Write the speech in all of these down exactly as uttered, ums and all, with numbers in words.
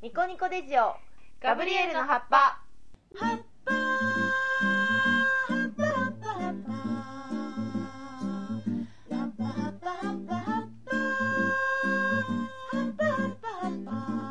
ニコニコデジオガブリエルの葉っぱ。葉っぱ葉っぱ葉っぱ葉っぱ葉っぱ葉っぱ葉っぱ葉っぱ葉っぱ葉っぱ葉っ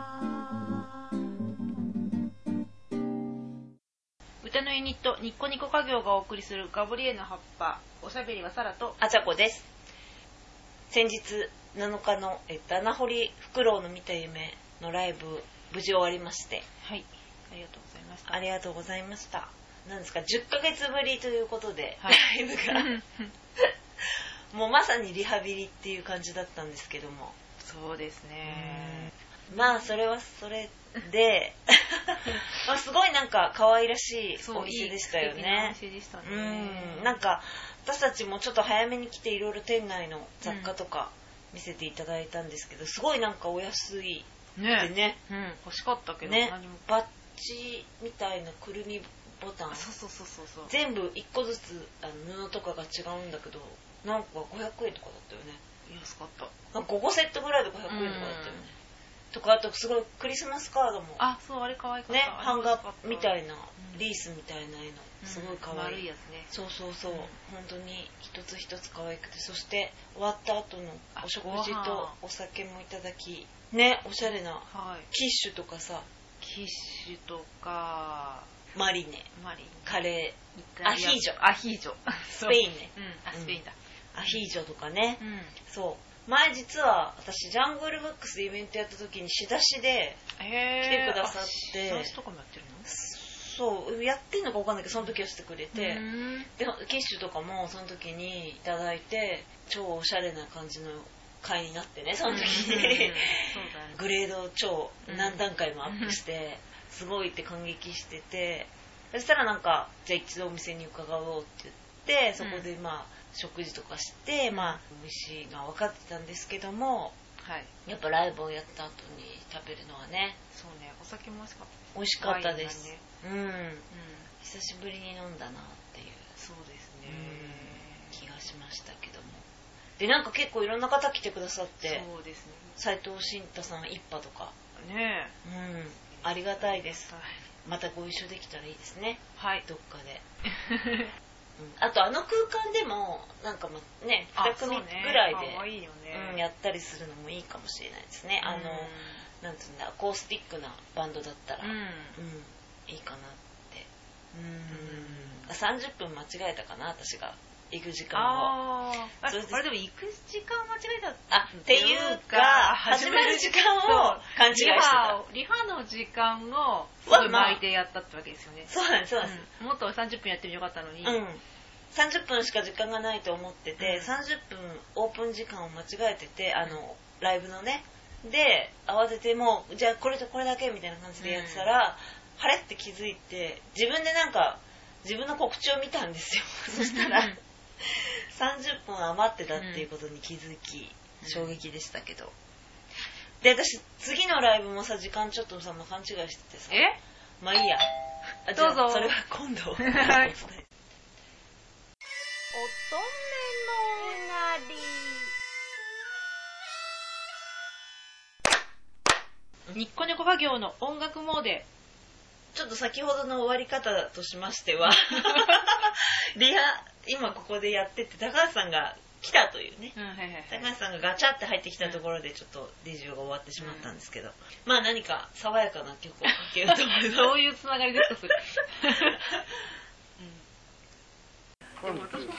ぱ。 歌のユニットニッコニコ家業がお送りするガブリエルの葉っぱ。おしゃべりはサラとあちゃこです。先日なのかの、えっと、穴掘りフクロウの見た夢のライブ無事終わりまして、 はい、ありがとうございました。 ありがとうございました。なんですか、じゅっかげつぶりということで、はい、ライブがもうまさにリハビリっていう感じだったんですけども。 そうですね。 まあそれはそれでまあすごいなんか可愛らしいお店でしたよね。 いいお店でしたね。 うん、なんか私たちもちょっと早めに来ていろいろ店内の雑貨とか見せていただいたんですけど、すごいなんかお安いでね、 ね、うん、欲しかったけど、 ね、 何もバッジみたいなくるみボタン、 そうそうそうそうそう、 全部いっこずつあの布とかが違うんだけど、なんかごひゃくえんとかだったよね。 安かった。 なんかごこセットぐらいでごひゃくえんとかだったよね。とか、あとすごいクリスマスカードも、 あ、そう、あれ可愛かったね、版画みたいな、 うん、 リースみたいな絵のすごい可愛い、 丸いやつね。 そうそうそう、うん、本当に一つ一つ可愛くて、そして終わった後のお食事とお酒もいただきね、おしゃれな、はい、キッシュとかさ、 キッシュとかマリネ、 マリネ、 カレー、アヒージョ、 アヒージョスペインね、 うん、あ、スペインだ、 うん、アヒージョとかね、 うん、 そう、前実は私ジャングルブックスでイベントやった時に仕出しで来てくださって、 仕出しとかもやってるの？ そうやってんのか分かんないけど、その時はしてくれて、でキッシュとかもその時にいただいて、超おしゃれな感じの会になってね、その時に、うんうんうん、そうだね、グレード超何段階もアップして、うん、すごいって感激してて、そしたらなんかじゃあ一度お店に伺おうって言って、そこでまあ、うん、食事とかして、まあ美味しいのは分かってたんですけども、はい、やっぱライブをやった後に食べるのはね、 そうね、お酒も美味しかった。 美味しかったです、ね、うん、うん、久しぶりに飲んだなっていう、 そうですね、 うん、気がしましたけども。でなんか結構いろんな方来てくださって、 そうですね、 斉藤慎太さん一派とかね、 うん、ありがたいです、はい、またご一緒できたらいいですね、はい、どっかでうん、あとあの空間でもなんかまねに組ぐらいで、 ね、いいよね、 うん、やったりするのもいいかもしれないですね、うん、あのなんつうんだ、アコースティックなバンドだったら、うんうん、いいかなって、うん、さんじゅっぷん間違えたかな、私が行く時間を。 ああ、それであれでも行く時間間違えたあっていうか、始まる時間を勘違いしてた。 リハの時間をすごい巻いてやったってわけですよね。 そうなんです、そうなんです、 うん、もっとさんじゅっぷんやってみよかったのに、 うん、さんじゅっぷんしか時間がないと思ってて、うん、さんじゅっぷんオープン時間を間違えてて、あのライブのね、で慌ててもうじゃあこれとこれだけみたいな感じでやってたら、うん、はれって気づいて、自分でなんか自分の告知を見たんですよそしたらさんじゅっぷん余ってたっていうことに気づき、うん、衝撃でしたけど、で私次のライブもさ、時間ちょっとさ、まあ、勘違いしててさ、 えまあいいや、あ、 どうぞ、 それは今度はい、 乙女のなりニッコニコ家業の音楽モーデ。 ちょっと先ほどの終わり方としましてはリハ今ここでやってて、高橋さんが来たというね、うん、はいはいはい、高橋さんがガチャって入ってきたところでちょっとデジオが終わってしまったんですけど、うん、まあ何か爽やかな曲をかけると思いますそういうつながりですかそれうん、でも私も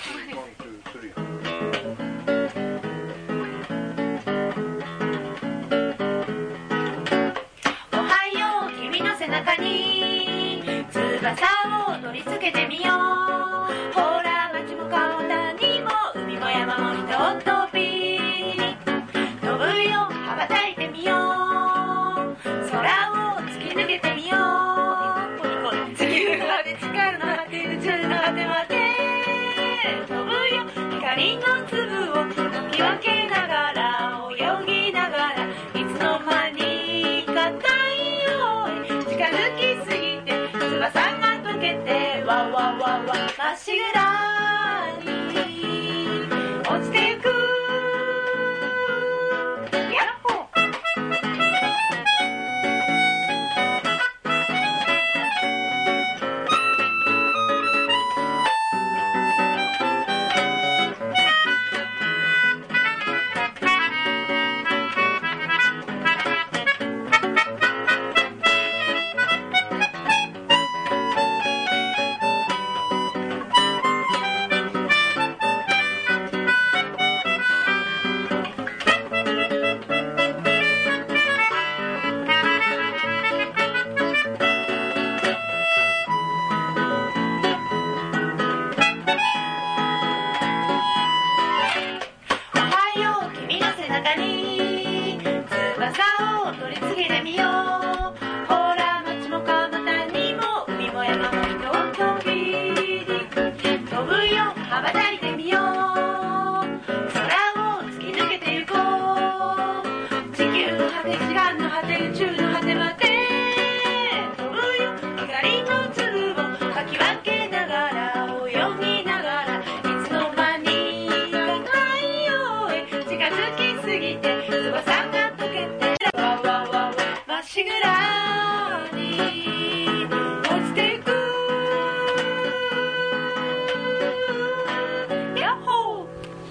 おはよう君の背中に翼を乗りつけてみよう、ほら街も川谷も海も山もひとっ飛び、飛ぶよ羽ばたいてみよう、空を突き抜けてみよう、地球まで力の果て宇宙の果てまで飛ぶよ、光の粒をかき分けながら泳ぎながら、いつの間にか太陽へ近づきすぎて翼が溶けてわわわわまっしぐらに落ちてゆく、ヤッホーっしぐらに落ちていくヤッホー。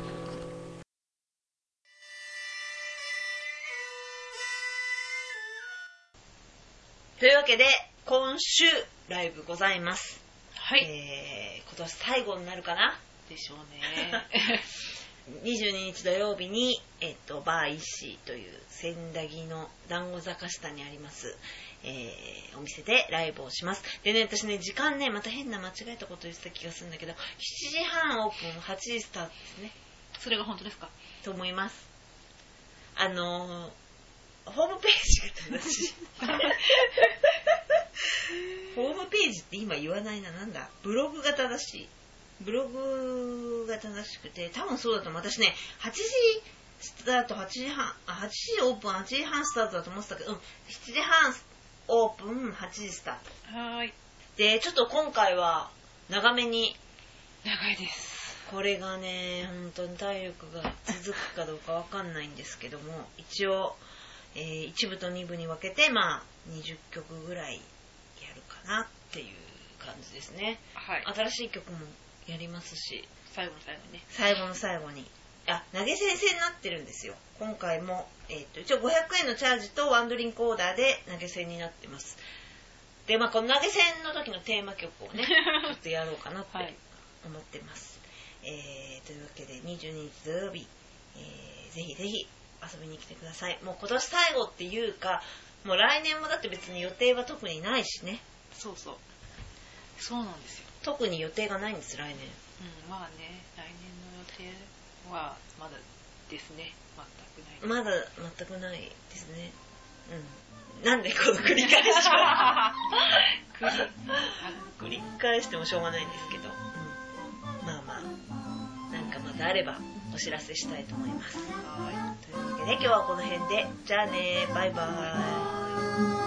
というわけで今週ライブございます。 はい、 えー、今年最後になるかなでしょうね。 にじゅうににち土曜日に、えっと、バー石という千駄木の団子坂下にあります、えー、お店でライブをします。でね、私ね、時間ね、また変な間違えたこと言ってた気がするんだけど、しちじはんオープン、はちじスタートですね。 それが本当ですか？ と思います。あのー、ホームページが正しい。ホームページって今言わないな、なんだ、ブログが正しい。ブログが正しくて、多分そうだと思う。私ね、はちじスタート、はちじはん、あ、はちじオープン、はちじはんスタートだと思ってたけど、うん、しちじはんオープン、はちじスタート。 はーい。 で、ちょっと今回は長めに、 長いです。 これがね、本当に体力が続くかどうかわかんないんですけども、一応、えー、いち部とに部に分けて、まあ、にじゅっきょくぐらいやるかなっていう感じですね。 はい。 新しい曲もやりますし、 最後の最後にね。 最後の最後に、あ、投げ先生になってるんですよ。今回も、えー、っと、一応ごひゃくえんのチャージとワンドリンクオーダーで投げ銭になってます。で、まあ、この投げ銭の時のテーマ曲をね、ちょっとやろうかなって思ってます。はい、えー、というわけで、にじゅうににち土曜日、えー、ぜひぜひ遊びに来てください。もう今年最後っていうか、もう来年もだって別に予定は特にないしね。 そうそう。そうなんですよ。 特に予定がないんです、来年。 うん、まあね、来年の予定はまだですね。全くない。 まだ全くないですね。うん。なんでこの繰り返しは繰り返してもしょうがないんですけど、うん、まあまあ、なんかまたあればお知らせしたいと思います。はい。というわけで今日はこの辺で、じゃあね、バイバーイ。